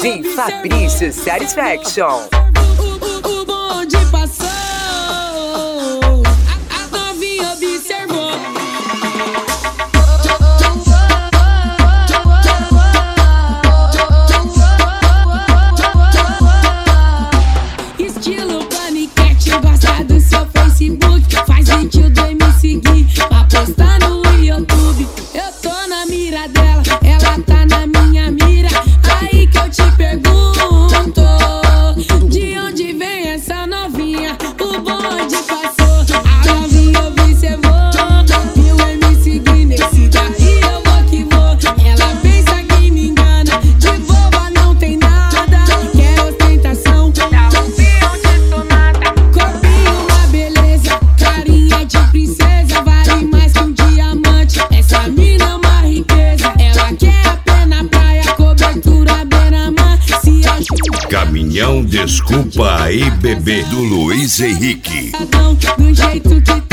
DJ Fabrício Satisfaction. O bonde passou, a novinha observou. Estilo paniquete, gosta do seu Facebook. Faz vídeo de me seguir pra postar no YouTube. Eu tô na mira dela, ela tá na minha mira. Aí que eu te pergunto, de onde vem essa novinha? O bonde passou, a novinha observou. Viu eu me seguir nesse daí, eu vou que vou. Ela pensa que me engana, de boba não tem nada. Quer ostentação, não sei onde sou nada. Corpinho uma beleza, carinha de princesa. Vale mais que um diamante, essa mina é uma riqueza. Ela quer a pé na praia, cobertura beira-mar. Se ajuda Caminhão Desculpa aí, bebê, do Luiz Henrique. do jeito que